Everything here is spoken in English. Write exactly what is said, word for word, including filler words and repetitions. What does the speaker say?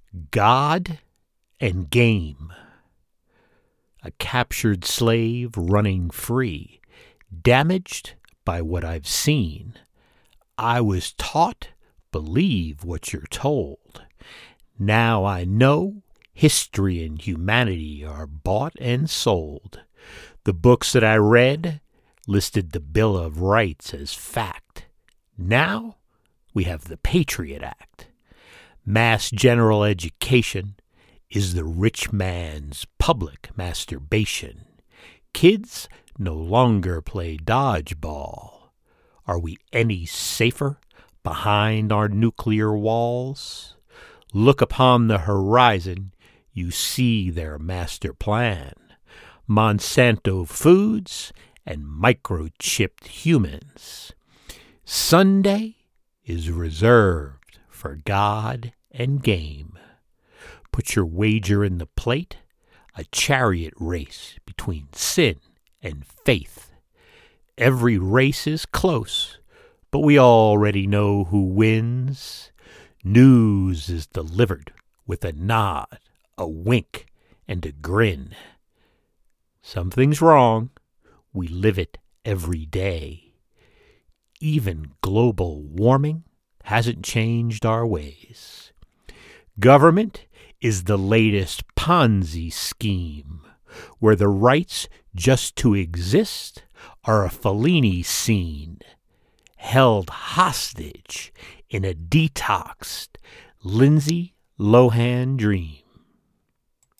God and Game. A captured slave running free, damaged by what I've seen. I was taught, believe what you're told. Now I know history and humanity are bought and sold. The books that I read listed the Bill of Rights as fact. Now we have the Patriot Act. Mass general education is the rich man's public masturbation. Kids no longer play dodgeball. Are we any safer behind our nuclear walls? Look upon the horizon, you see their master plan. Monsanto foods and microchipped humans. Sunday is reserved for God and Game. Put your wager in the plate, a chariot race between sin and faith. Every race is close, but we already know who wins. News is delivered with a nod, a wink, and a grin. Something's wrong. We live it every day. Even global warming hasn't changed our ways. Government is the latest Ponzi scheme, where the rights just to exist are a Fellini scene, held hostage in a detoxed Lindsay Lohan dream.